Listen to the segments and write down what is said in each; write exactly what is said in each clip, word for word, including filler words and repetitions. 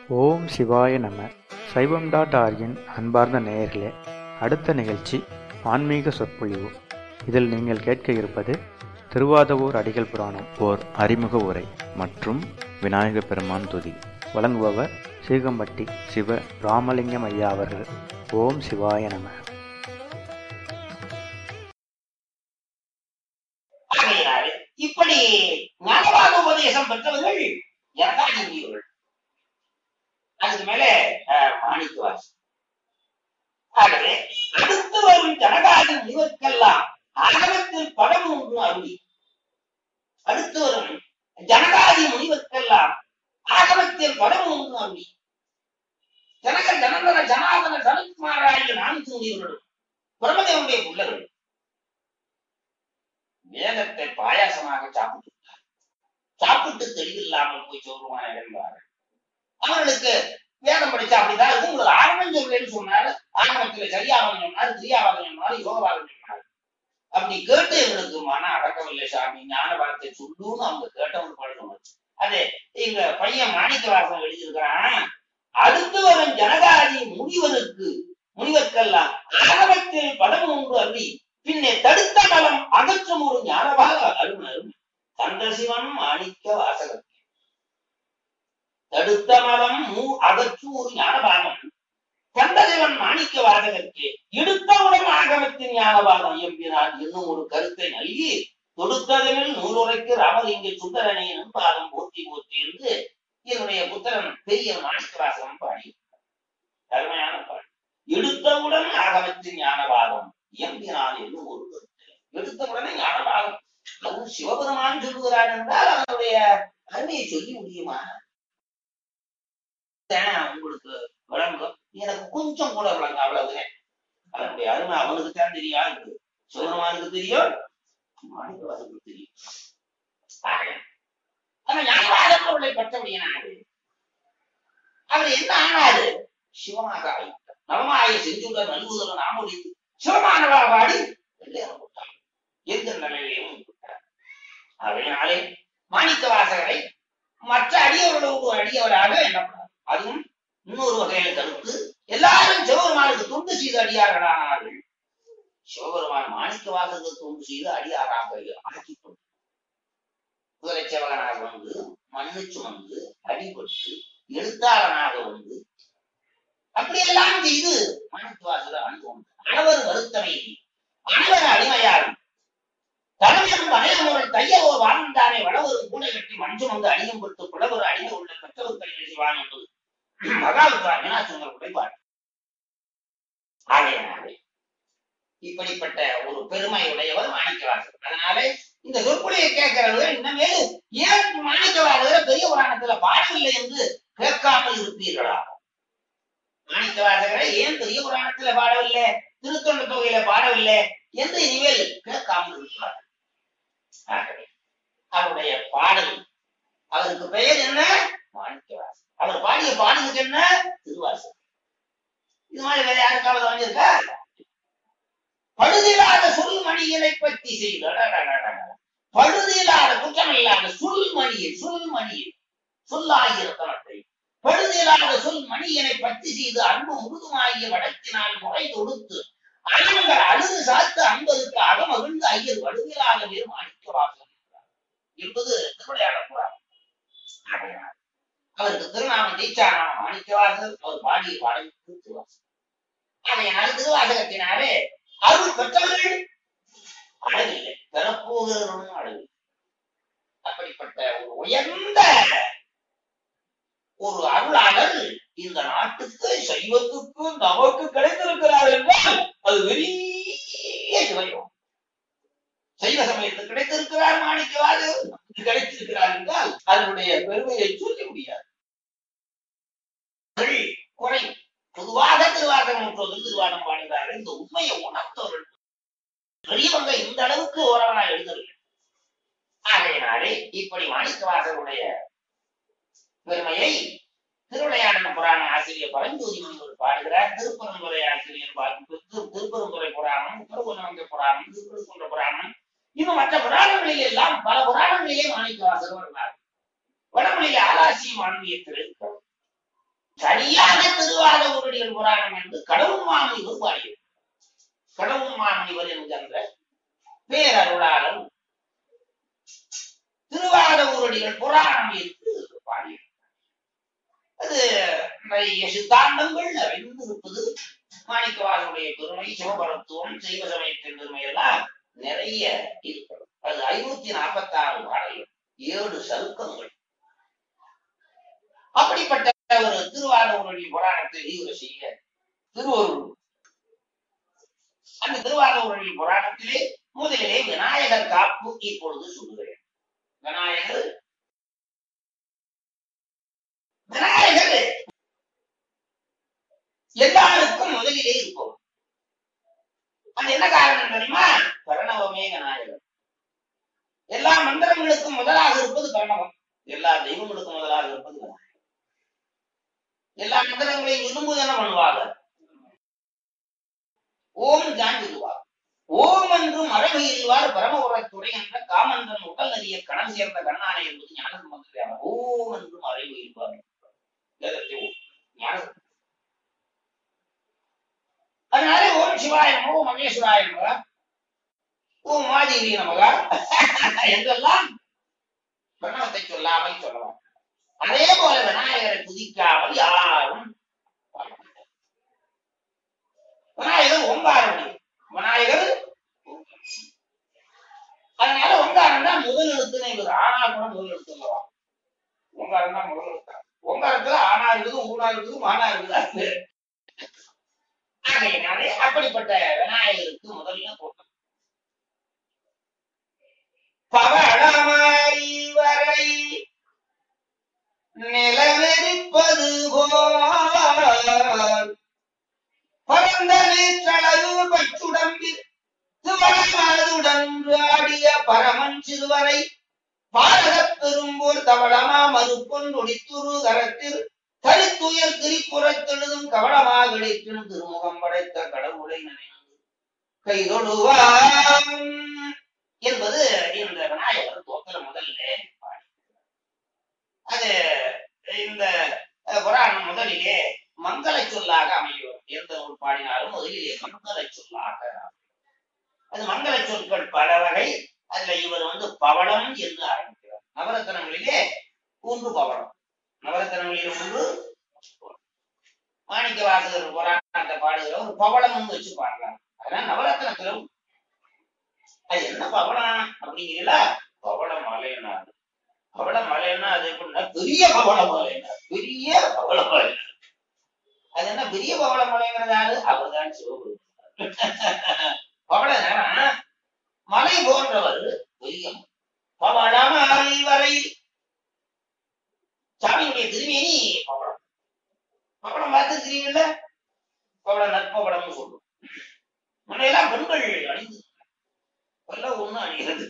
ஓம் சிவாய நம. சைவம் டாட் ஆர்கின் அன்பார்ந்த நேயர்களே, அடுத்த நிகழ்ச்சி ஆன்மீக சொற்பொழிவு. இதில் நீங்கள் கேட்க இருப்பது திருவாதவூர் அடிகள் புராணம் ஓர் அறிமுக உரை மற்றும் விநாயக பெருமான் துதி. வழங்குபவர் சீகம்பட்டி சிவ ராமலிங்கம் ஐயா அவர்கள். ஓம் சிவாய நம. இப்படி ஞானவாத உபதேசம் பெற்றவர்கள் யதாஜீவியர்கள். அதுக்கு மேல மாணிக்கவாசி. ஆகவே அடுத்து வரும் ஜனகாதி முனிவர்க்கெல்லாம் ஆகமத்தில் படம் ஒன்று அருளி. அடுத்து வரும் ஜனகாதி முனிவர்க்கெல்லாம் ஆகமத்தில் படம் ஒன்று அருளி. ஜனக ஜனந்தன ஜனாதன சனத்குமாராகிய நான்கு முனிவர்களும் பிரம்மதேவனுடைய பிள்ளைகள் வேதத்தை பாயாசமாக சாப்பிட்டு சாப்பிட்டு தெளிவில்லாமல் போய் சொல்லுவான என்பார்கள். அவர்களுக்கு வேதம் படிச்சா அப்படிதான் இருக்கும். உங்களுக்கு ஆரம்பம் சொல்றேன்னு சொன்னாரு, ஆரம்பத்துல சரியாவது சொன்னாரு, கிரியாவாதம் சொன்னாரு, யோகவாதம் சொன்னாரு. அப்படி கேட்டு எங்களுக்கு மன அடக்கவில்லை சாமி, ஞான வார்த்தை சொல்லுன்னு அவங்க கேட்டவங்க பழக்கம். அது எங்க பையன் மாணிக்கவாசம் எழுதியிருக்கிறான். அடுத்து வரும் ஜனகாதி முனிவருக்கு முனிவர்க்கெல்லாம் ஆரம்பத்தில் படம் ஒன்று அருளி பின்னே தடுத்த நலம் அகற்றும் ஒரு ஞானவாக அருணரும் சந்திரசிவன் மாணிக்க வாசகர். தடுத்த மலம் மூ அகற்று ஒரு ஞானபாகம் சந்திரசிவன் மாணிக்க வாசகருக்கு எடுத்தவுடன் ஆகமத்தின் ஞானபாகம் எம்பினார் என்னும் ஒரு கருத்தை நல்கி தொடுத்ததில் நூலுரைக்கு ராமலிங்க சுந்தரனையின் பாதம் போற்றி போற்றி என்று என்னுடைய புத்திரன் பெரிய மாணிக்க வாசகம் பாடி அருமையான பாடு. எடுத்தவுடன் ஆகமத்தின் ஞானபாகம் எம்பினான் என்னும் ஒரு கருத்து. எடுத்தவுடனே ஞானபாகம் அதுவும் சிவபெருமான் சொல்லுகிறார் என்றால் அதனுடைய அருமையை சொல்லி முடியுமா? உங்களுக்கு விளங்கும், எனக்கு கொஞ்சம் கூட விளங்க, அவ்வளவுதான். அதனுடைய அருமை அவனுக்கு தான் தெரியாது, சிவபெருமானுக்கு தெரியும், மாணிக்கவாசனுக்கு தெரியும். ஆனா ஞானவாதம் அவர்களை பற்றபடியினாரு அவர் என்ன ஆனாரு? சிவமாக ஆயிட்டார். நவமாயை செஞ்சுள்ள நல்குதல நாமொழித்து சிவமானவா பாடி போட்டார். எந்த நிலையிலையும் விட்டார். அதனாலே மாணிக்க வாசகரை மற்ற அடியவர்களோடு அடியவராக எண்ணப்படார். அதுவும் இன்னொரு வகையில கருத்து, எல்லாரும் சிவபெருமானுக்கு தொண்டு செய்து அடியார்களானார்கள். சிவபெருமான் மாணிக்க வாசகருக்கு தொண்டு செய்து அடியாராக ஆக்கி கொண்டு குதிரை சேவகனாக வந்து மண்ணு சுமந்து அடிபட்டு எழுத்தாளனாக வந்து அப்படியெல்லாம் செய்து மாணிக்க வாசகர் அனுபவம். அனைவர் வருத்தனை அனைவர் அடிமையாகும் தலைவரும் வளையமுறை தையவோ வாழ்ந்தானே வளவரும் கூடை கட்டி மஞ்சம் வந்து அடியும் பட்டு புலவர் அடிமை உள்ள பெற்றவர் கையில் செய்வான் என்பது மகாவித்வா மீனாட்சிங்கள் உடைப்பாடு. ஆகையினாலே இப்படிப்பட்ட ஒரு பெருமை உடையவர் மாணிக்கவாசகர். அதனாலே இந்த சொற்பொழியை கேட்கிறவர்கள் இன்னமே ஏன் மாணிக்கவாசகரை பெரிய புராணத்துல பாடவில்லை என்று கேட்காமல் இருப்பீர்களா? மாணிக்கவாசகரை ஏன் பெரிய புராணத்துல பாடவில்லை, திருத்தொண்ட தொகையில பாடவில்லை என்று இனிமேல் கேட்காமல் இருக்கிறார்கள். ஆகவே அவருடைய பாடல், அவருக்கு பெயர் என்ன? மாணிக்கவாசகர். அவர் பாடிய பாடலுக்கு என்ன? திருவாசகம். இது மாதிரி வேற யாருக்காவது வந்திருக்கா? பழுதில்லாத சொல்மணியை பற்றி செய்த பழுதில்லாத குற்றமில்லாத சொல்மணியை சொல்மணியை சொல்லாகியத்தை பழுதில்லாத சொல் மணியனை பற்றி செய்து அன்பு முழுதுமாகிய வடக்கினால் முறை தொடுத்து அயங்கள் அழுது சாத்து அன்பதற்கு அகமகிழ்ந்து ஐயர் வடுவிலாக வேறு மாணிக்கவாசகர் என்பது திருவிளையாடல் புராணம். அவருக்கு திருநாமம் தீட்சாநாமம் மாணிக்கவாசகர். அவர் பாடிய பாடலுக்கு திருவாசகம். அதையினால் திருவாசகத்தினாலே அருள் பெற்றவர்கள் அழகில்லை, பெறப்போகிறவர்களும் அழகில்லை. அப்படிப்பட்ட ஒரு உயர்ந்த ஒரு அருளாளர் இந்த நாட்டுக்கு சைவத்துக்கு நமக்கு கிடைத்திருக்கிறார் என்றால் அது பெரிய சிவயம். சைவ சமயத்துக்கு கிடைத்திருக்கிறார் மாணிக்கவாசகர், கிடைத்திருக்கிறார் என்றால் அதனுடைய பெருமையை சொல்ல முடியாது. குறை பொதுவாக திருவாசகம் முற்றோது திருவாதம் பாடுகிறார்கள். இந்த உண்மையை உணர்த்தவர்கள் பெரியவங்க இந்த அளவுக்கு ஓரவனா எழுதவில்லை. ஆகையினாலே இப்படி மாணிக்கவாசகருடைய பெருமையை திருவிளையாடல் புராண ஆசிரியர் பரஞ்சோதி முனிவர் பாடுகிறார். திருப்பரந்துரை ஆசிரியர் திருப்பரந்துரை புராணம், திருவண்ணாமலை புராணம், திருப்பரங்குன்ற புராணம், இன்னும் மற்ற புராணங்களில் எல்லாம் பல புராணங்களிலே மாணிக்கவாசகர் வருகிறார். வடமொழியிலே ஆராய்ச்சி மாண்பியத்தில் இருக்கிறது. சரியாக திருவாத ஊரடிகள் புராணம் என்று கடவுள் மாமுனிவர் பாடியது. கடவுள் மாமுனிவர் என்கின்ற பேரருளாளர் திருவாத ஊரடிகள் புராணம் என்று பாடியது. அது நிறைய சித்தாந்தங்கள் நிறைந்து இருப்பது. மாணிக்கவாசனுடைய பெருமை, சிவபரத்துவம், செய்வ சமயத்தின் பெருமை எல்லாம் நிறைய இருக்கிறது. அது ஐநூத்தி நாற்பத்தி ஆறு பாடல்கள், ஏழு சருக்கங்கள். அப்படிப்பட்ட ஒரு திருவாரூரடி புராணத்தை விரிவுரை செய்ய திருவருள். அந்த திருவாரூரடி புராணத்திலே முதலிலே விநாயகர் காப்பு இப்பொழுது சொல்லுகிறேன். விநாயகர் விநாயகர் எல்லாருக்கும் முதலிலே இருக்கும். அது என்ன காரணம் தெரியுமா? பிரணவமே விநாயகர். எல்லா மந்திரங்களுக்கும் முதலாக இருப்பது பிரணவம். எல்லா தெய்வங்களுக்கும் முதலாக இருப்பது விநாயகர். எல்லா மந்திரங்களையும் சொல்லும்போது என்ன பண்ணுவாங்க? ஓம் தான் சொல்லுவார். ஓம் என்று மரபு இல்வார் பரமபுரத்துறை என்ற காமந்தன் உடல் அறிய கணம் சேர்ந்த கண்ணானை என்பது ஞானம் வந்து ஓம் என்று மறைவு இருப்பார். அதனால ஓம் சிவாய நமோ, ஓம் மகேஸ்வராய நமகா, ஓம் மாதேவி நமகா என்றெல்லாம் பிரணவத்தை சொல்லாமல் சொல்லலாம். அதே போல விநாயகரை துதிக்காமல் யாரும் விநாயகர் ஓங்காரம். விநாயகர் அதனால ஓங்காரம் தான் முதல் எழுத்துன்னு இருக்குது. ஆனா கூட முதல் எழுத்து இல்லவா? ஓங்காரம் தான் முதல் எழுத்து. ஓங்காரத்துல ஆனா இருக்குது, ஊனா இருக்குது, மானா இருக்குது. ஆகையினாலே அப்படிப்பட்ட விநாயகருக்கு முதல்ல போட்டோம். பவளமாய் வரை நிலவெறிப்பது போல் பரந்த நீற்றளவு பச்சுடம்பில் துவளமாதுடன் ஆடிய பரமன் சிறுவரை பாரகப் பெரும்போர் தவளமா மறுப்பொன் ஒடித்துரு கரத்தில் கருத்துயர் திரிப்புறத்தெழுதும் கவளமாக கிடைக்கும் திருமுகம் படைத்த கடவுளை நினைந்து கைதொடுவாம் என்பது இந்த விநாயகர் தோத்தல முதல்ல. அது இந்த புராணம் முதலிலே மங்கள சொல்லாக அமையும். எந்த ஒரு பாடினாலும் முதலிலே மங்கள சொல்லாக. அது மங்கள சொற்கள் பல வகை. அதுல இவர் வந்து பவளம் என்று ஆரம்பிக்கிறார். நவரத்தனங்களிலே ஒன்று பவளம். நவரத்தனங்களிலே ஒன்று மாணிக்க வாசகர் புராணத்தை பாடுகிற ஒரு பவளம் வச்சு பாடுறாங்க. அதனால நவரத்தனத்திலும் அது என்ன பவளம் அப்படிங்கிறீங்களா? பவள மலைன்னா பவள மலைன்னா அது எப்படின்னா பெரிய பவள மலைன்னா பெரிய பவள மலை. அது என்ன பெரிய பவள மலைங்கிறதாரு? அவர்தான் சிவபெருமான். பவள மலை போன்றவர் பெரிய பவளமாய் வரை. சாமியுடைய திருமேனி பவளம். பவளம் பார்த்து தெரியுமில்ல? பவள நற்பவளம்னு சொல்லும். முன்னையெல்லாம் பெண்கள் அணிந்து ஒண்ணு அணிகிறது.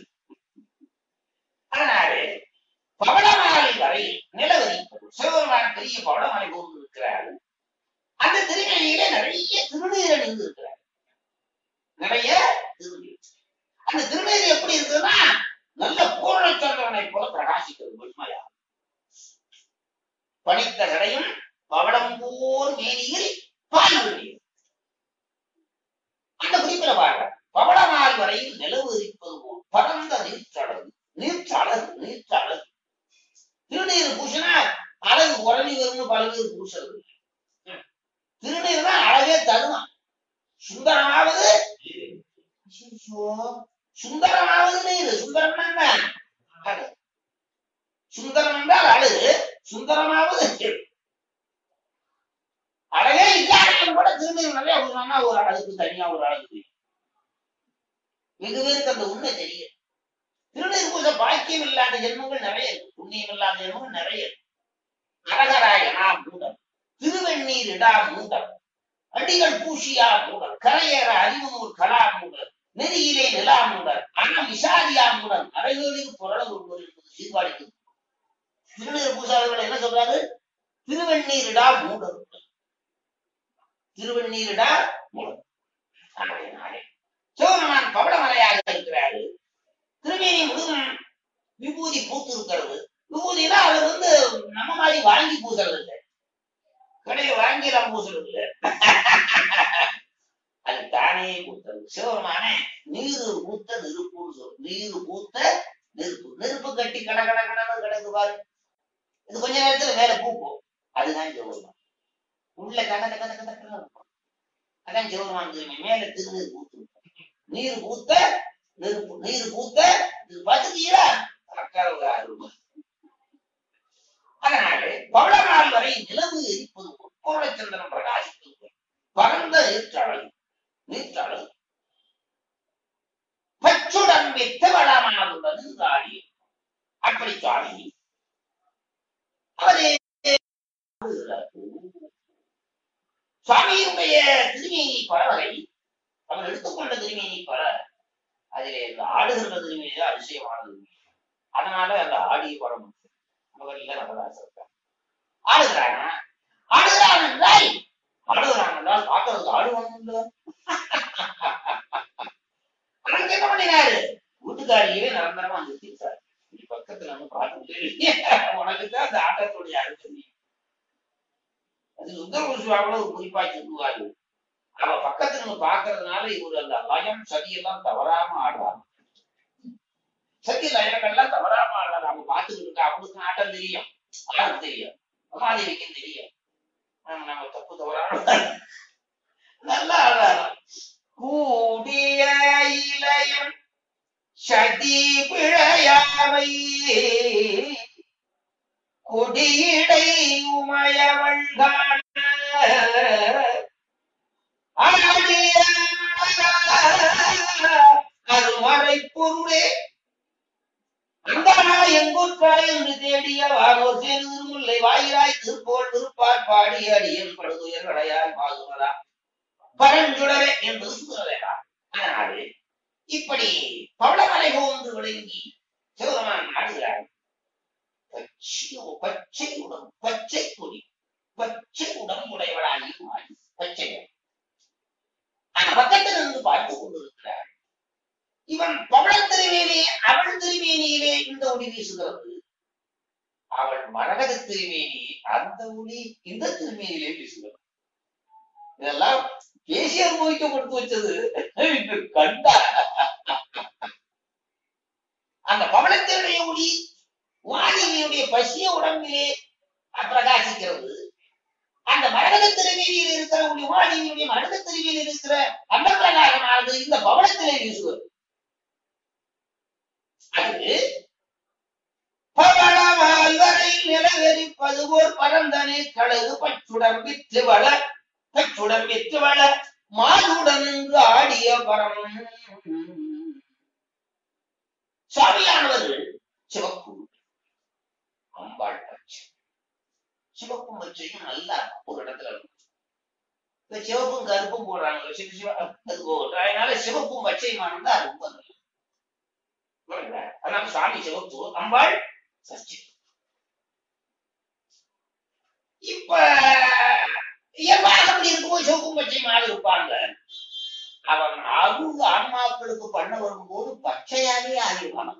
அதனாலே பவளமாலை வரை நிலவரி சிவபெருமான பெரிய பவளமாலை போன்று இருக்கிறார். அந்த திருமேனியிலே நிறைய திருநீர் அணிந்து இருக்கிறார். நிறைய திருநீர். அந்த திருநீர் எப்படி இருக்குதுன்னா நல்ல பூரணச்சந்திரனை போல பிரகாசிக்கிறது. வெண்மையா பனித்த கடையும் பவளம் போர் மேனியில் பாய்வு. அந்த குறிப்பிட பாருங்க. பவளமால் வரையில் நிலவு இருப்பது போல் பரந்த நீர்ச்சடகு. நீர்ச்சடகு நீர்ச்சடகு திருநீர் பூசினா அழகு குறைஞ்சி வரும்னு பல பேர் பூசுறது. திருநீர் தான் அழகே தருவான். சுந்தரமாவது சுந்தரமாவது நீர். சுந்தரம் என்ன? சுந்தரம் என்றால் அழகு. சுந்தரமாவது அழகே இல்லாத கூட திருநீர் நிறைய பூசினா ஒரு அழகுக்கு தனியா ஒரு அழகு. வெகு பேருக்கு அந்த உண்மை தெரியும். திருநீர் பூச பாக்கியம் இல்லாத ஜென்மங்கள் நிறைய இருக்கு. புண்ணியம் இல்லாத ஜென்மங்கள் நிறைய இருக்கு. அரகராயனா மூடல், திருவெண்ணீர் இடா மூடல், அடிகள் பூஷியா மூடல், கரையேற அறிவு நூல் கலா மூடல், நெறியிலே நிலா மூடல், அணம் விசாரியா மூடல், அரைகளில் புரள ஒருவர் என்பது சீர்காழிக்கு. திருநீர் பூசாதவர்கள் என்ன சொல்றாரு? திருவெண்ணீரிடா மூடல். திருவெண்ணீரிடா மூடல். சிவபெருமான் பவளமலையாக இருக்கிறாரு. திருமேனி முழுதும் விபூதி பூத்து இருக்கிறது. விபூதினா அவர் வந்து நம்ம மாதிரி வாங்கி பூசுறது இல்லை. கடையை வாங்கி நம்ம பூசுறது அது தானே பூத்தது. சிவபெருமானே நீரு பூத்த நெருப்புன்னு சொல்லும். நீரு பூத்த நெருப்பு. நெருப்பு கட்டி கட கட கடன்னு கிடக்கு பாரு. இது கொஞ்ச நேரத்துல வேற பூக்கும். அதுதான் சிவபெருமான். உள்ள கட கட கட கட இருக்கும். அதான் சிவபெருமான் திரும்பி மேல திருநீர் பூத்து. நீர் பூத்த நெருப்பு. நீர் பூத்த பார்த்துட்டீங்களா? அதனால பவளநாள் வரை நிலவு எரிப்பது கோலச்சந்திரன் பிரகாசிப்பது பரந்த நீர்ச்சாலை நீர்ச்சாலை பச்சுடன் வித்த வளமானதுடன் ஆடி அப்படி சுவாமி அவரே சுவாமியினுடைய திருமேனி பறவரை அவர் எடுத்துக்கொண்ட திருமேனி பற அதிலே இந்த ஆடுகின்ற திருமேனி தான் அதிசயமானது. அதனால அந்த ஆடிய படம் அவர்ல நபராசர் ஆடுகிறானா ஆடுகிறான் என்றால் ஆடுகிறான் என்றால் பார்க்கறதுக்கு ஆடுவான் அவனுக்கு என்ன பண்ணினாரு? வீட்டுக்காரியே நிரந்தரமா நிறுத்திட்டாரு. நீ பக்கத்துல வந்து பார்த்து உனக்குதான் அந்த ஆட்டத்துடைய அர்த்தம். அது சுந்தரபுருஷாவோட ஒரு குறிப்பா சொல்லுவாரு. அவ பக்கத்துல இருந்து பாக்குறதுனால இவரு அந்த லயம் சதியெல்லாம் தவறாம ஆடுறாங்க. சதி லயங்கள்லாம் தவறாம ஆடுறாரு. அவங்க பார்த்துக்கிட்டு இருக்கா. அவங்களுக்கு ஆட்டம் தெரியும், ஆடும் தெரியும், உமாதேவிக்கும் தெரியும். நம்ம தப்பு தவறான நல்லா ஆடுறாங்க. கூடிய இளையம் சதி பிழையாவை கொடியடை உமையவள் அருமறை பொருளே அந்த எங்கூற்றாய் என்று தேடிய வானோர் சேரு திருமுல்லை வாயிலாய் திருப்போல் திருப்பார் பாடி அடியன் படுதுயர் கடையாய் பாதுமலா பரஞ்சுடரே என்று சொல்லுவேடா. அதனாலே இப்படி பவளமலை போன்று விளங்கி சிவபெருமான் ஆடுகிறார். பச்சை உடம் பச்சை கொடி பச்சை உடம்புடையவளாகி மாறி பச்சை அந்த பக்கத்தில் இருந்து பார்த்து கொண்டிருக்கிறார். இவன் பவள திருமேனி அவள் திருமேனியிலே இந்த ஒளி வீசுகிறது. அவள் மரகத திருமேனி அந்த ஒளி இந்த திருமேனியிலே வீசுகிறது. இதெல்லாம் பேசி அனுபவிக்க கொடுத்து வச்சது கண்டா. அந்த பவளத்தினுடைய ஒளி வாணியினுடைய பசிய உடம்பிலே பிரகாசிக்கிறது. அந்த மரகத திருமேனியில் இருக்கிற ஒளி வாணியினுடைய மரகத திருமேனியில் இருக்கிற அந்த பிரகாசமானது இந்த பவளத்திலே வீசுவது. அது பவளவால் வரை நிலவெறிப்பது போர் பரந்தனை கழகு பச்சுடன் விற்று வள பச்சுடன் விற்று வள மாதுடன் ஆடிய பரம். சுவாமியானவர்கள் சிவப்பு அம்பாள் பச்சை. சிவப்பும் பச்சையும் நல்லா ஒரு இடத்துல இருக்கும். சிவப்பும் கருப்பும் போடுறாங்க. சிவ சிவ அது போடுற அதனால சிவப்பும் பச்சையுமானதா ரொம்ப நல்லது. அதனால சுவாமி சிவப்பு அம்பாள் பச்சை. இப்ப இயல்பாக அப்படி இருக்கும்போது சிவப்பும் பச்சையுமாக இருப்பாங்க. அவன் அருள் ஆன்மாக்களுக்கு பண்ண வரும்போது பச்சையாவே ஆகிடுவான்.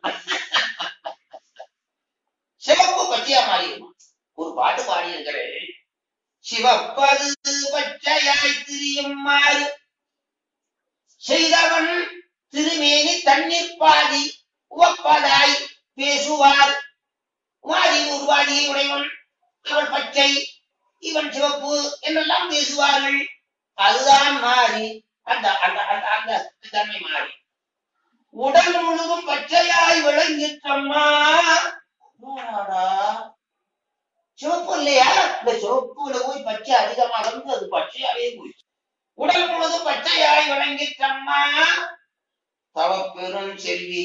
சிவப்பு பச்சையா மாறிடுவான். ஒரு பாட்டு பாடி இருக்கிறேன். சிவப்பது பச்சையாய் திரியுமாறு செய்தவன் திருமேனி தண்ணீர் பாதி உவப்பதாய் பேசுவார். மாறி உருவாடியை உடையவன் அவள் பச்சை இவன் சிவப்பு என்றெல்லாம் பேசுவார்கள். அதுதான் மாறி அந்த அந்த அந்த தன்மை மாறி உடல் முழுதும் பச்சையாய் விளங்கிற்றம்மா. சிவப்பு இல்லையா? இந்த சிவப்புல போய் பச்சை அதிகமாக இருந்து அது பச்சையாவே போயிடுச்சு. உடல் முழுதும் பச்சையாய் விளங்கிற்றம்மா தவப்பெரும் செல்வி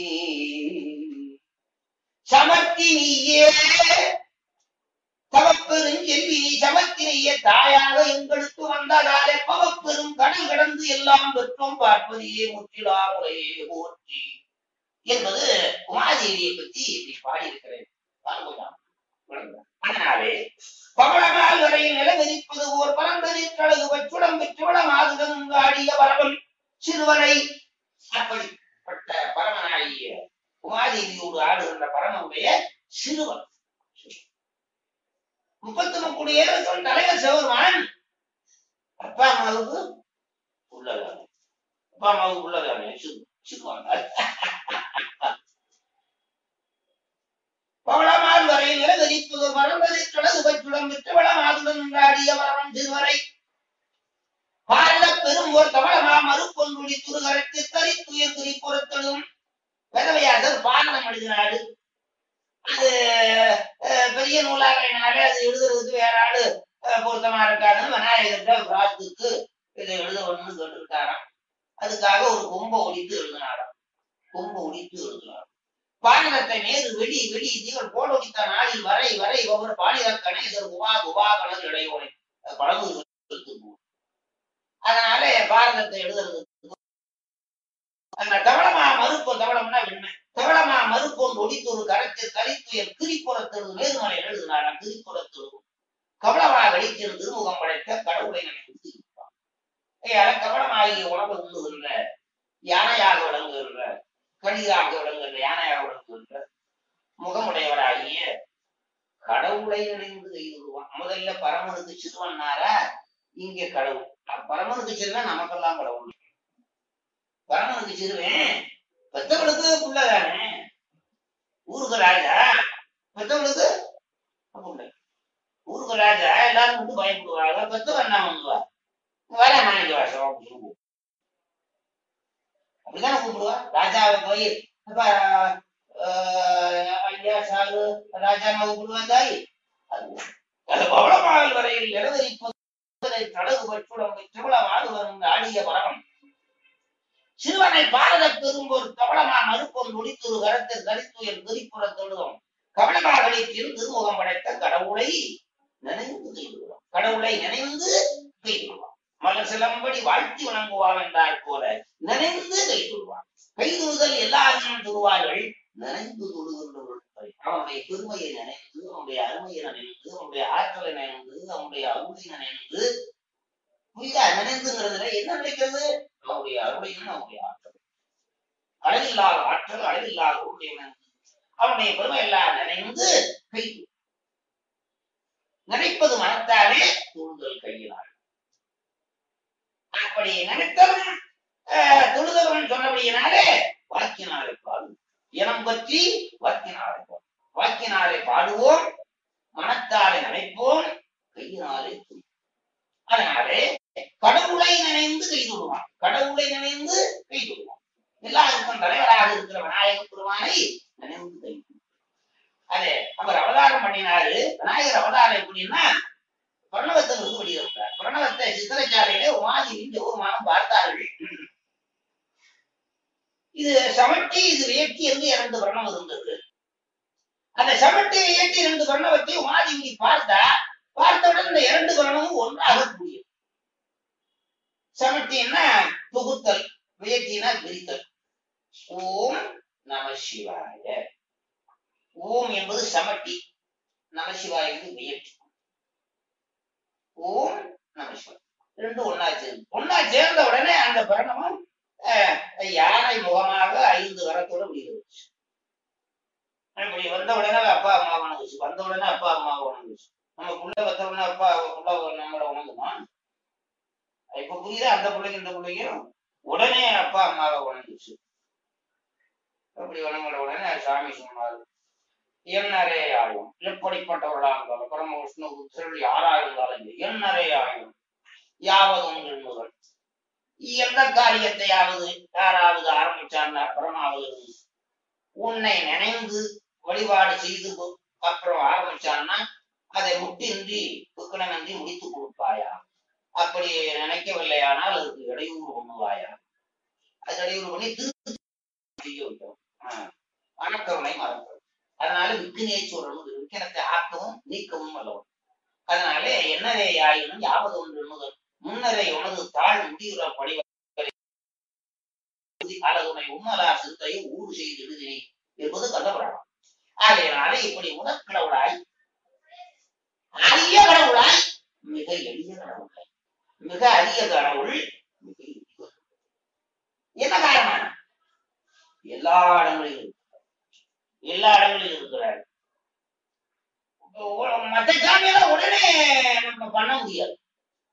சமர்த்தினியே. தவப்பெரும் செல்வி சமர்த்தினியே தாயாக எங்களுக்கு வந்ததாலே பவப்பெரும் கடல் கடந்து எல்லாம் பெற்றும் பார்ப்பதையே முற்றிலா முறையே போற்றி என்பது உமாதேவியை பற்றி இப்படி பாடியிருக்கிறேன். அதனாலே பவளமால் வரையில் நிலவெறிப்பது ஓர் பரந்த நீர்க்கழகு வச்சுடம் பெற்றுவளம் ஆதுடன் ஆடிய வரவன் சிறுவனை. அப்படிப்பட்ட பரமனாகிய உமாதேவியோடு ஆடுகின்ற பரமனுடைய சிறுவன் முப்பத்தி முக்குடைய தலைவர் சிவபெருமான் அப்பா அம்மாவுக்கு உள்ளதானே, அப்பா அம்மாவுக்கு உள்ளதானே சிறுவாங்க. பவளமால் வரை நிலவரிப்பது மரங்களை கடது பச்சுடம் விட்டு வளமாதுடன் நின்றாடிய வரவன் திருவரை பாரத பெரும்போர் கவளமா மறுப்பொன்றுடி துருகரத்து தரித்துயர் குறிப்புறத்தலும் பெறவையாசர் பாரணம் எழுதினாரு. அது பெரிய நூலாகையினாலே அது எழுதுறதுக்கு வேற ஆளு பொருத்தமா இருக்காதுன்னு விநாயகர்கிட்ட பிரார்த்தித்து இதை எழுதணும்னு கேட்டுக்கிட்டாராம். அதுக்காக ஒரு கொம்பை ஒடித்து எழுதினாராம். கொம்பை ஒடித்து எழுதினாராம். பாரதத்தை நேரு வெடி வெடி தீவன் போடொடித்த நாளில் வரை வரை ஒவ்வொரு பாலித கணேசர் குவா குவா கலர் இடையோனை பழகு. அதனால பாரதத்தை எழுதுறது அந்த தவளமா மறுப்பு, தவளம்னா வெண்மை, தவளமா மறுப்பொன்று ஒடித்து ஒரு கரைத்து தரித்துயர் திரிப்புறத்தெழுது நேர்மலை எழுதினாராம். திரிப்புறத்தெழுதும் கவளமா வெளித்திரு திருமுகம் படைத்த கடவுளை நினைத்து இருப்பான். கவளமாகிய உணவை உண்ணுகின்ற யானையாக விளங்குகின்ற கடிதாக விளங்குகின்ற யானையாக விளங்குகின்ற முகமுடையவராகிய கடவுளை நினைந்து கைதுவான். முதல்ல பரமனுக்கு சிறுவன்னாரா, இங்கே கடவுள். பரமனுக்கு சிறுவன் நமக்கெல்லாம் கடவுள். பரமனுக்கு சிறுவன் பெத்தவளுக்கு புள்ளதானே, ஊருக்கு ராஜா பெத்தவளுக்கு புள்ள. ஊருக்கு ராஜா எல்லாரும் வந்து பயப்படுவாங்க, பெத்தவன் என்ன பண்ணுவா, வர நாளைக்கு வாசம் அப்படின்னு அப்படித்தானே கூப்பிடுவா. ராஜாவை போய் ஐயா சாரு ராஜா கூப்பிடுவான் தாய். அது பவளமாகல் வரையில் எழுதரிப்பதை கடகு பற்றுடம் திருவிழாவாக வரும் ஆடிய பரவன் சிறுவனை பாரத பெரும்போர் கவளமா மறுப்பொன் நொடித்தொரு கரத்தில் கரித்துயர் திரிப்புறத்தொழுதும் கவளமாகலை திருமுகம் படைத்த கடவுளை நினைந்து கைவிடுவோம். கடவுளை நினைந்து கைவிடுவோம். மலர் சிலம்படி வாழ்த்தி வணங்குவான் என்றால் போல நினைந்து கைவிடுவான். கைதுறுதல் எல்லாரும் தொழுவார்கள், நினைந்து தொழுகின்றவர்கள் அவனுடைய பெருமையை நினைந்து, அவனுடைய அருமையை நினைந்து, அவனுடைய ஆற்றலை நினைந்து, அவனுடைய அருளை நினைந்து, புரியுதா? நினைந்துங்கிறதுல என்ன நினைக்கிறது? அவனுடைய அருளையும் அவனுடைய ஆற்றல், அளவில்லாத ஆற்றல், அளவில்லாத அருளை நினைந்து அவனுடைய பெருமை எல்லாம் நினைந்து கைது. நினைப்பது மனத்தாலே, தொழுதல் கையினாள். அப்படி நினைத்தவன் தொழுதவன் சொன்னபடியினாலே வாக்கினாரை பாடு இனம் பற்றி வாக்கினாரை பாடு வாக்கினாரை பாடுவோம், மனத்தாலே நினைப்போம், கையினாலே. அதனாலே கடவுளை நினைந்து கைதுடுவான். கடவுளை நினைந்து கைதுடுவான். எல்லாருக்கும் தலைவராக இருக்கிற விநாயகர் பெருமானை நினைந்து கைது. அதே அவர் அவதாரம் பண்ணினாரு. விநாயகர் அவதாரம் எப்படின்னா பிரணவத்தை வந்து வெளியிருக்கிறார். பிரணவத்தை சித்திரச்சாலையிலே உமாதி ஒரு மாதம் பார்த்தார்கள். இது சமட்டி, இது வேட்டி என்று இரண்டு பிரணவம் இருந்தது. அந்த சமட்டி வேட்டி இரண்டு பிரணவத்தை உமாதி பார்த்தா பார்த்தவுடன் இந்த இரண்டு பிரணமும் ஒன்றாக கூடியது. சமட்டின்னா தொகுத்தல், வேட்டினா விரித்தல். ஓம் நம சிவாய. ஓம் என்பது சமட்டி, நம சிவாய என்பது வேட்டி. ஓம் நம சிவாய ரெண்டு ஒன்னா சேர்ந்து ஒன்னா சேர்ந்த உடனே அந்த பிரணவம் யானை முகமாக ஐந்து வரத்தோட முடிகிறது. இப்படி வந்த உடனே அப்பா அம்மா வணங்குச்சு, வந்த உடனே அப்பா அம்மா வணங்குச்சு. நம்ம புள்ள வந்த உடனே அப்பா புள்ள நம்மள வணங்குமா? இப்ப புரியுதா? அந்த பிள்ளைங்க இந்த பிள்ளையும் உடனே அப்பா அம்மாவை வணங்குச்சு. அப்படி வணங்குற உடனே சாமி சொன்னாரு, என்னரே ஆயும் எப்படிப்பட்டவர்களாக இருந்தாலும் பரம விஷ்ணு புத்திரர்கள் யாரா இருந்தாலும் என்னரே ஆயும் யாவதும் எண்ணுகள். எந்த காரியத்தையாவது யாராவது ஆரம்பிச்சான்னா பரமாவது உன்னை நினைந்து வழிபாடு செய்து அப்புறம் ஆரம்பிச்சான்னா அதை முட்டின்றி புக்கணமின்றி முடித்து கொடுப்பாயா. அப்படி நினைக்கவில்லையானால் அதுக்கு இடையூறு பண்ணுவாயா. அது இடையூறு பண்ணி திருப்பி செய்ய விட்டோம். ஆஹ் அணக்கவனை மறக்கிறது. அதனால விக்கினேஸ்வரன் விக்கினத்தை ஆக்கவும் நீக்கவும் வல்லவன். அதனாலே என்னரே ஆயினும் யாவது ஒன்று எண்ணுதல் முன்னரை உனது தாழ் முடிகிற படிவ அழகுனை உண்மலா சிந்தையை ஊறு செய்து எழுதினே என்பது கண்டபுராணம். ஆகையினாலே இப்படி முதற்கடவுளாய் அரிய கடவுளாய் மிக எளிய கடவுளாய் மிக அரிய கடவுள் மிக எளிய. என்ன காரணம்? எல்லா இடங்களிலும் எல்லா இடங்களிலும் இருக்கிறார். மற்ற சாமியெல்லாம் உடனே நம்ம பண்ண முடியாது.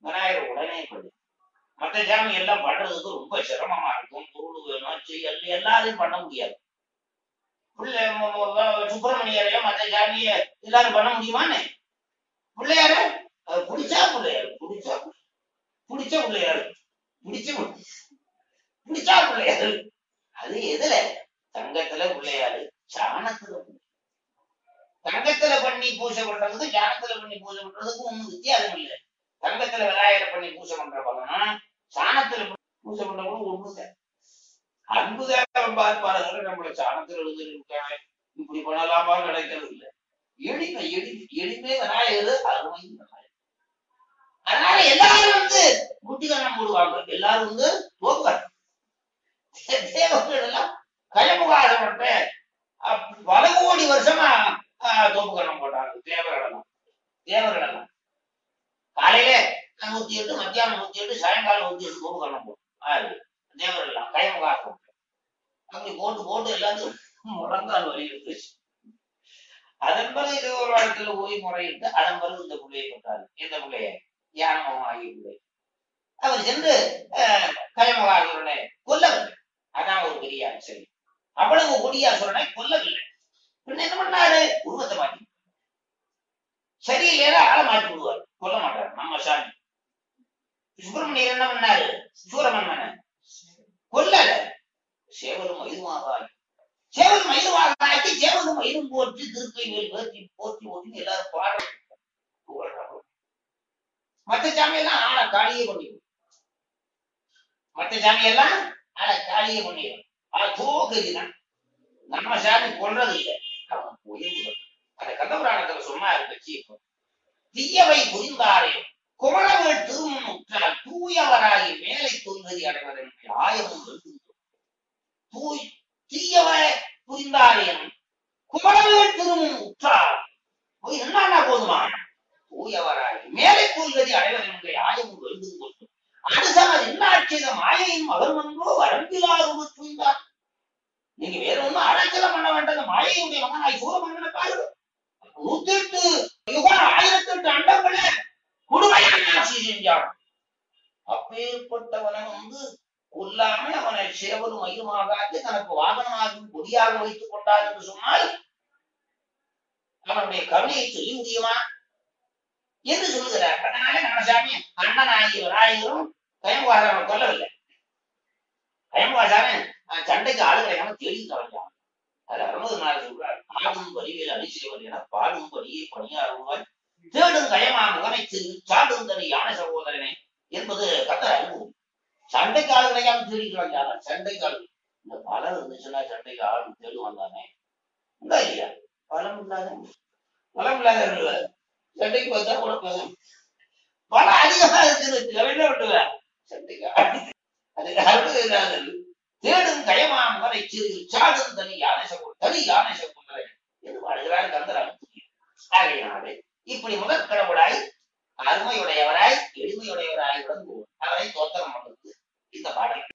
விநாயகர் உடனே பண்ணு. மற்ற சாமி எல்லாம் பண்றதுக்கு ரொம்ப சிரமமா இருக்கும். பொருள் வேணும், செய்ய எல்லாரையும் பண்ண முடியாது. பிள்ளை சுப்பிரமணியரையோ மற்ற சாமிய எல்லாரும் பண்ண முடியுமான்னு பிள்ளையார பிடிச்சா பிள்ளையாரு பிடிச்சா பிடிச்ச பிள்ளையாரு பிடிச்ச பிடிச்சா பிள்ளையாரு. அது எதுல? தங்கத்துல பிள்ளையாரு, சாணத்துல. தங்கத்துல பண்ணி பூஜை பண்றதுக்கு சாணத்துல பண்ணி பூஜை பண்றதுக்கு ஒண்ணும் வித்தியாசம் இல்லை. தங்கத்துல விநாயகரை பண்ணி பூஜை பண்ற பலனும் சாணத்துல பூஜை பண்றவங்களும் ஒண்ணுங்க. அன்புதான் பார்ப்பாரு. நம்மள சாணத்துல எழுதிருக்காங்க, இப்படி பண்ணலாமா கிடைக்கிறது இல்லை. எளிமை எளிமை எளிமை விநாயகர் அருமை விநாயகர். அதனால எல்லாரும் வந்து குட்டிகரணம் போடுவாங்க. எல்லாரும் வந்து தோப்பார். தேவர்கள் எல்லாம் கயமுகாசப்பட்ட பல கோடி வருஷமா தோப்புக்கரணம் போட்டாங்க. தேவர்களெல்லாம் தேவர்களெல்லாம் காலையில நூத்தி எட்டு, மத்தியானம் நூத்தி எட்டு, சாயங்காலம் நூத்தி எட்டு தோப்புக்கரணம் போட்டோம். தேவர்கள் எல்லாம் கயமுகாசம் அப்படி போட்டு போட்டு எல்லாத்துக்கும் முழங்கால் வலி இருந்துச்சு. அதன் பிறகு இது ஒரு இடத்துல போய் முறையிட்டு அதன் பிறகு இந்த பிள்ளையை போட்டாரு. இந்த பிள்ளைய யானமும் ஆகிய பிள்ளை அவர் சென்று கயமுகாசுரனை கொல்லவில்லை. அதான் ஒரு பெரிய ஆச்சரியம். அவ்வளவு கொடியாசுரனை கொல்லவில்லை. பின்ன என்ன பண்ணாரு? உருவத்தை மாற்றி சரியில்லையா ஆளை மாற்றி விடுவார். கொல்ல மாட்டார். நம்ம சாமி சுப்பிரமணியர் என்ன பண்ணாரு? சூரமன்மனை கொல்லல. சேவலும் மயிலுமாகாய் சேவலும் மயிலுமாகாய்க்கு சேவலும் மயிலும் போற்றி திருக்கை வேல் வேற்றி போற்றி ஓட்டி எல்லாரும் பாட. மற்ற சாமியெல்லாம் ஆளை காலியே பண்ணிடும். மற்ற சாமியெல்லாம் ஆளை காலியே பண்ணிடும். ஆளை தோக்குதான். நம்ம சாமி கொள்றது இல்லை. அவன் உயர்வு. அந்த கந்தபுராணத்துல சொன்னா இருந்துச்சு. தீயவை புரிந்தாரே குமரவேள் திருமுன் உற்றால் தூயவராகி மேலை தோல்வதி அடைவதன் ஆயமும் தூய் தீயவை புரிந்தாரேனும் குமரவேள் திருமுன் உற்றால் போய் என்னன்னா போதுமா? தூயவராகி மேலை தோல்வதி அடைவதன் ஆயமும் எழுதும் கொண்டு அடுசமர் இன்னாட்சித மாயையும் மகர்மன்றோ வரம்பிலாறு தூய்ந்தார். நீங்க வேற ஒண்ணும் அடைச்சலம் பண்ண வேண்டாம். மாயையுடைய மகனாய் சூரமன்னனை பாருங்க. நூத்தி எட்டு யுகம், ஆயிரத்தி எட்டு அண்டங்கள கொடுமையான ஆட்சி செஞ்சான். அப்பேற்பட்டவனை வந்து கொல்லாம அவனை சேவலும் மயிலுமாகாது தனக்கு வாகனமாகவும் கொடியாக வைத்துக் கொண்டார் என்று சொன்னால் அவனுடைய கருணையை சொல்லி முடியுமா என்று சொல்லுகிறார். அதனால நம்ம சாமி அண்ணன் ஆகிய விநாயகரும் கயமுகாசாரனை கொல்லவில்லை. கயமுகாசாரன் சண்டைக்கு ஆளு கிடைக்காம தேடி கலைஞ்சான். அதுல அறுபது நாள் சொல்றார். ஆடும் வடிவேல் அணிசேவர் என பாடும் படியை பணியாறுவார் தேடும் கயமா முகனை திரு சாடும் தனி யான சகோதரனே என்பது கத்தர அனுபவம். சண்டைக்கு ஆளு கிடைக்காம தேடி கலைஞ்சாங்க. சண்டைக்கு ஆளு இந்த பலம் இருந்துச்சுன்னா சண்டைக்கு ஆளு தேடுவான் தானே. உண்டா இல்லையா? பலம் இல்லாத பலம் இல்லாத சண்டைக்கு பார்த்தா கூட பலம் பலம் அதிகமா இருக்குது. விட்டுவேன் சண்டைக்கு அதுக்கு அறுபது தேடும் கயமா முகனை சிறு சாடும் தனி யானை சகோதரன் தனி யானை சகோதரன் என்று வாழ்கிறார் கந்தர். ஆகையினாலே இப்படி முதற் கடவுளாய் அருமையுடையவராய் எளிமையுடையவராய் விளங்குவோம் அவரை தோத்திரம் பண்ணுறது இந்த பாடல்.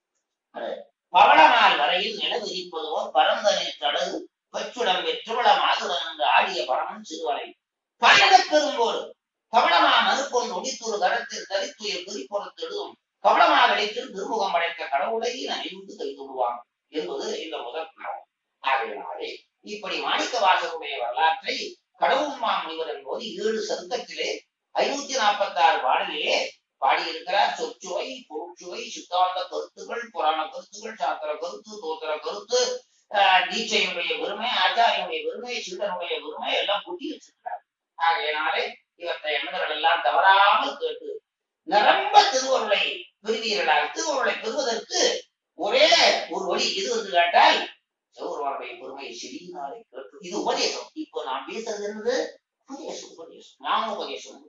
பவளநாள் வரையில் நிலவிரிப்பதோ பரந்தனை தடகு பச்சுடம் வெற்றுவளம் ஆகுதன் என்று ஆடிய பரமன் சிறுவரை பழக பெரும்போடு கவளமா மறுப்பொன் ஒடித்தொரு கரத்தில் தரித்துயர் குறிப்பொருத்தெழுதும் கவளமாக அழைத்தில் திருமுகம் படைத்த கடவுளையே நனைந்து கைதுடுவான் என்பது இந்த முதல் பாடம். ஆகையினாலே இப்படி மாணிக்க வாசகருடைய வரலாற்றை கடவுள் மாமுனிவர் என்பது ஏழு சருக்கத்திலே ஐநூத்தி நாற்பத்தி ஆறு பாடலிலே பாடியிருக்கிறார். சொற்சுவை, பொருட்சுவை, சித்தாந்த கருத்துகள், புராண கருத்துகள், சாத்திர கருத்து, தோத்திர கருத்து, தீட்சையுடைய பெருமை, ஆச்சாரியனுடைய பெருமை, சீடனுடைய பெருமை எல்லாம் கூட்டி வச்சிருக்கிறார். ஆகையினாலே இவற்றை எண்ணங்கள் எல்லாம் தவறாமல் கேட்டு நிரம்ப திருவருளை பெறுவீர்களாக. திருவருளை பெறுவதற்கு ஒரே ஒரு வழி எது என்று கேட்டால் சிவபெருமானுடைய பெருமையை செடியினாலே கேட்டு. இது உபதேசம். இப்போ நாம் பேசுறது என்னது? உபதேசம். உபதேசம் ஞான உபதேசம்.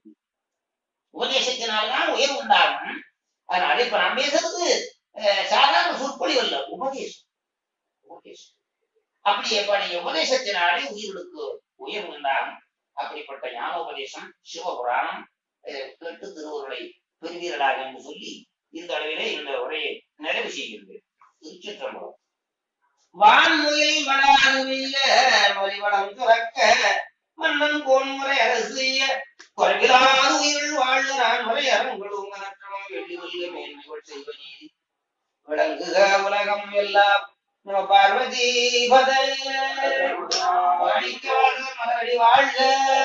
உபதேசத்தினால்தான் உயர்வு உண்டாகும். அதனால இப்ப நாம் பேசுறது சாதாரண சொற்பொழிவு அல்ல, உபதேசம். உபதேசம் அப்படி எப்படி உபதேசத்தினாலே உயிர்களுக்கு உயர்வு உண்டாகும். அப்படிப்பட்ட ஞான உபதேசம் சிவபுராணம் கேட்டு திருவருளை பெறுவீர்களாக என்று சொல்லி இந்த அளவிலே இந்த உரையை நிறைவு செய்கின்றேன். திருச்சிற்றம்பலம். வான்முயில் வளாகவில்ல வழிவளம் துறக்க மன்னன் கோன்முறை அரசு செய்ய குறைவிலாது உயிர்கள் வாழ்கிறான் முறை அற உங்களும் கனற்றமும் வெள்ளி வெல்க மேன்மைகள் செய்வ நீதி விளங்குக உலகம் எல்லாம் நம பார்வதி பதையே வாழ்க மலரடி வாழ்க